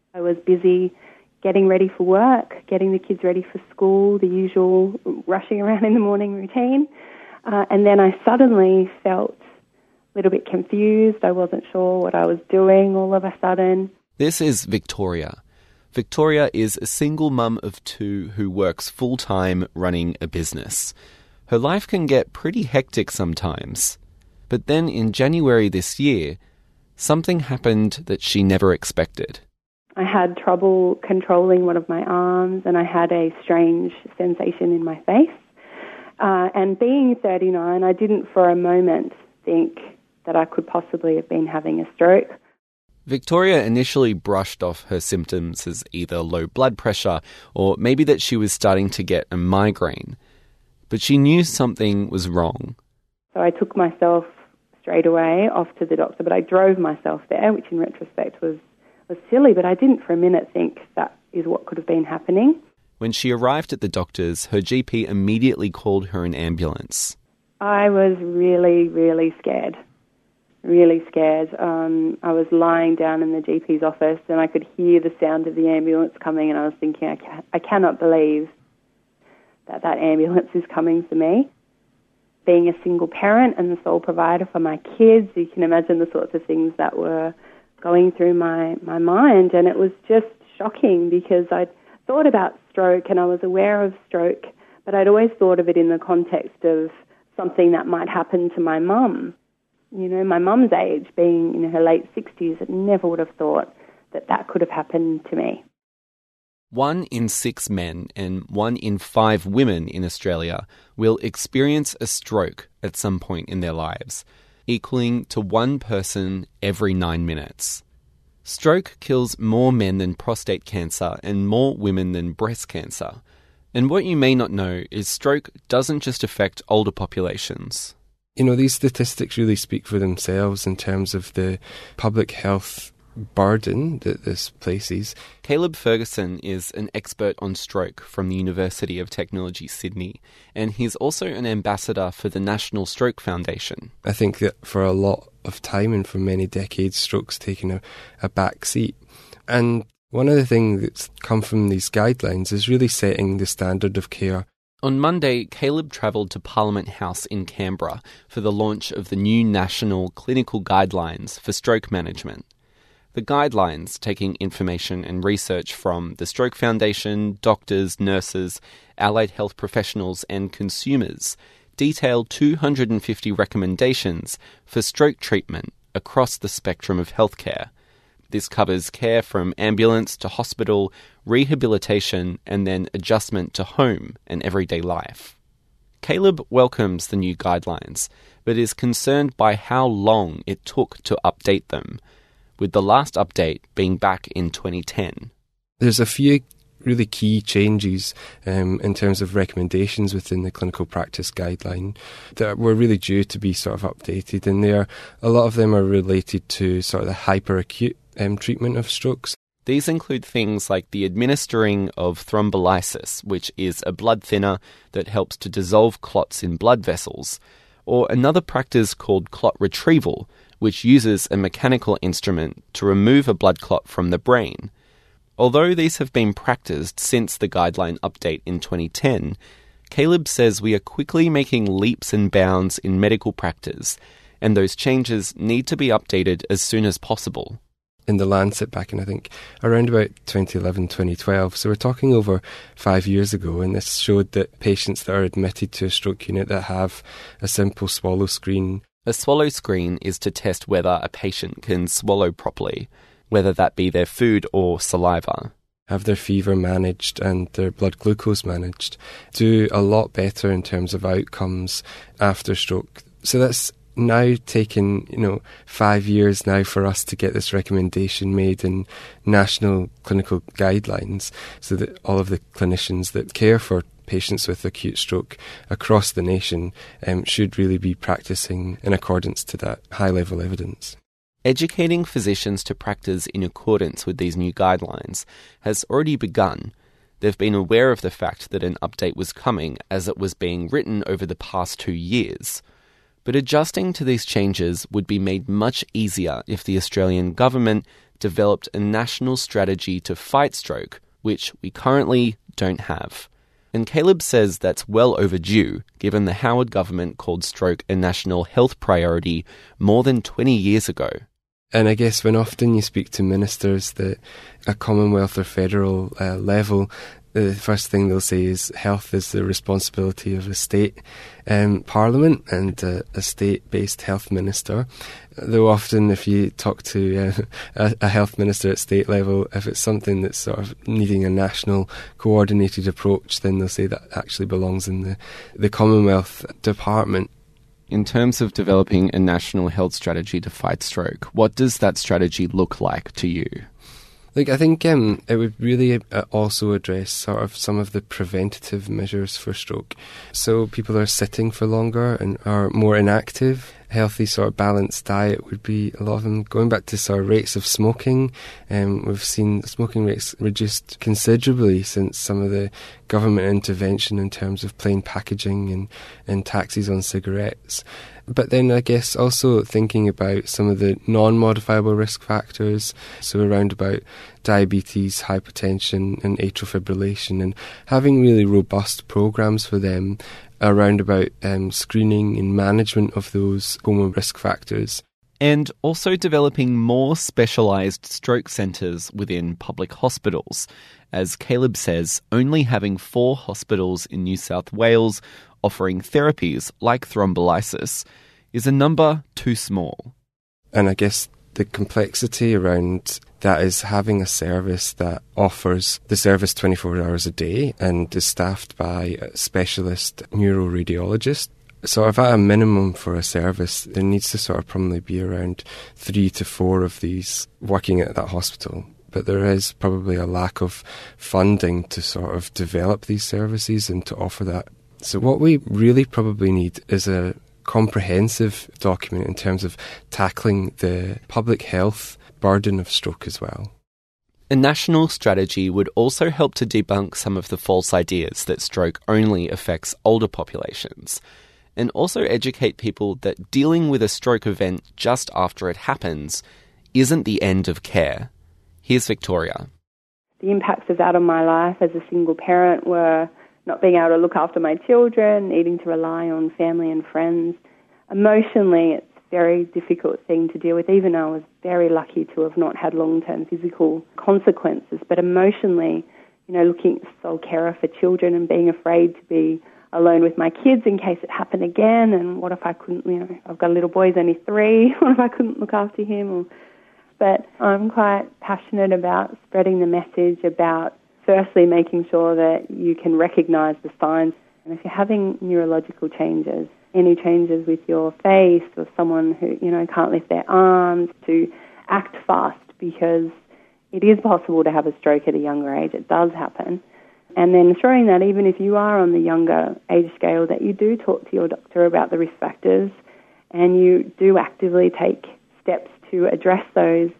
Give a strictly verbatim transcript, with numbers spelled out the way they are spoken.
I was busy getting ready for work, getting the kids ready for school, the usual rushing around in the morning routine. Uh, and then I suddenly felt a little bit confused. I wasn't sure what I was doing all of a sudden. This is Victoria. Victoria is a single mum of two who works full-time running a business. Her life can get pretty hectic sometimes. But then in January this year, something happened that she never expected. I had trouble controlling one of my arms, and I had a strange sensation in my face. Uh, and being thirty-nine, I didn't for a moment think that I could possibly have been having a stroke. Victoria initially brushed off her symptoms as either low blood pressure or maybe that she was starting to get a migraine. But she knew something was wrong. So I took myself straight away off to the doctor, but I drove myself there, which in retrospect was was silly, but I didn't for a minute think that is what could have been happening. When she arrived at the doctor's, her G P immediately called her an ambulance. I was really, really scared, really scared. Um, I was lying down in the G P's office and I could hear the sound of the ambulance coming, and I was thinking, I, ca- I cannot believe that that ambulance is coming for me. Being a single parent and the sole provider for my kids, you can imagine the sorts of things that were going through my, my mind, and it was just shocking because I'd thought about stroke and I was aware of stroke, but I'd always thought of it in the context of something that might happen to my mum. You know, my mum's age, being in her late sixties, I never would have thought that that could have happened to me. One in six men and one in five women in Australia will experience a stroke at some point in their lives, equaling to one person every nine minutes. Stroke kills more men than prostate cancer and more women than breast cancer. And what you may not know is stroke doesn't just affect older populations. You know, these statistics really speak for themselves in terms of the public health burden that this places. Caleb Ferguson is an expert on stroke from the University of Technology, Sydney, and he's also an ambassador for the National Stroke Foundation. I think that for a lot of time and for many decades, stroke's taken a, a back seat. And one of the things that's come from these guidelines is really setting the standard of care. On Monday, Caleb travelled to Parliament House in Canberra for the launch of the new National Clinical Guidelines for Stroke Management. The guidelines, taking information and research from the Stroke Foundation, doctors, nurses, allied health professionals and consumers, detail two hundred fifty recommendations for stroke treatment across the spectrum of healthcare. This covers care from ambulance to hospital, rehabilitation, and then adjustment to home and everyday life. Caleb welcomes the new guidelines, but is concerned by how long it took to update them, with the last update being back in twenty ten. There's a few really key changes um, in terms of recommendations within the clinical practice guideline that were really due to be sort of updated, and there, a lot of them are related to sort of the hyperacute um, treatment of strokes. These include things like the administering of thrombolysis, which is a blood thinner that helps to dissolve clots in blood vessels, or another practice called clot retrieval, which uses a mechanical instrument to remove a blood clot from the brain. Although these have been practiced since the guideline update in twenty ten, Caleb says we are quickly making leaps and bounds in medical practice, and those changes need to be updated as soon as possible. In the Lancet back in, I think, around about twenty eleven, twenty twelve. So we're talking over five years ago, and this showed that patients that are admitted to a stroke unit that have a simple swallow screen. A swallow screen is to test whether a patient can swallow properly, whether that be their food or saliva. Have their fever managed and their blood glucose managed. Do a lot better in terms of outcomes after stroke. So that's now taken, you know, five years now for us to get this recommendation made in national clinical guidelines so that all of the clinicians that care for patients with acute stroke across the nation um, should really be practising in accordance to that high-level evidence. Educating physicians to practice in accordance with these new guidelines has already begun. They've been aware of the fact that an update was coming as it was being written over the past two years. But adjusting to these changes would be made much easier if the Australian government developed a national strategy to fight stroke, which we currently don't have. And Caleb says that's well overdue, given the Howard government called stroke a national health priority more than twenty years ago. And I guess when often you speak to ministers that a Commonwealth or federal uh, level, the first thing they'll say is health is the responsibility of a state um, parliament and uh, a state-based health minister. Though often if you talk to uh, a, a health minister at state level, if it's something that's sort of needing a national coordinated approach, then they'll say that actually belongs in the, the Commonwealth department. In terms of developing a national health strategy to fight stroke, what does that strategy look like to you? Like, I think um, it would really uh, also address sort of some of the preventative measures for stroke. So people are sitting for longer and are more inactive. Healthy sort of balanced diet would be a lot of them. Going back to sort of rates of smoking, um, we've seen smoking rates reduced considerably since some of the government intervention in terms of plain packaging and, and taxes on cigarettes. But then I guess also thinking about some of the non-modifiable risk factors, so around about diabetes, hypertension and atrial fibrillation, and having really robust programmes for them around about um, screening and management of those comorbid risk factors. And also developing more specialised stroke centres within public hospitals. As Caleb says, only having four hospitals in New South Wales offering therapies like thrombolysis is a number too small. And I guess the complexity around that is having a service that offers the service twenty-four hours a day and is staffed by a specialist neuroradiologist. Sort of at a minimum for a service, there needs to sort of probably be around three to four of these working at that hospital. But there is probably a lack of funding to sort of develop these services and to offer that. So what we really probably need is a comprehensive document in terms of tackling the public health burden of stroke as well. A national strategy would also help to debunk some of the false ideas that stroke only affects older populations, and also educate people that dealing with a stroke event just after it happens isn't the end of care. Here's Victoria. The impacts of that on my life as a single parent were not being able to look after my children, needing to rely on family and friends. Emotionally, it's a very difficult thing to deal with, even though I was very lucky to have not had long-term physical consequences. But emotionally, you know, looking at sole carer for children and being afraid to be alone with my kids in case it happened again, and what if I couldn't, you know, I've got a little boy, he's only three, what if I couldn't look after him? Or, but I'm quite passionate about spreading the message about firstly making sure that you can recognise the signs, and if you're having neurological changes, any changes with your face or someone who, you know, can't lift their arms, to act fast, because it is possible to have a stroke at a younger age. It does happen. And then ensuring that even if you are on the younger age scale, that you do talk to your doctor about the risk factors and you do actively take steps to address those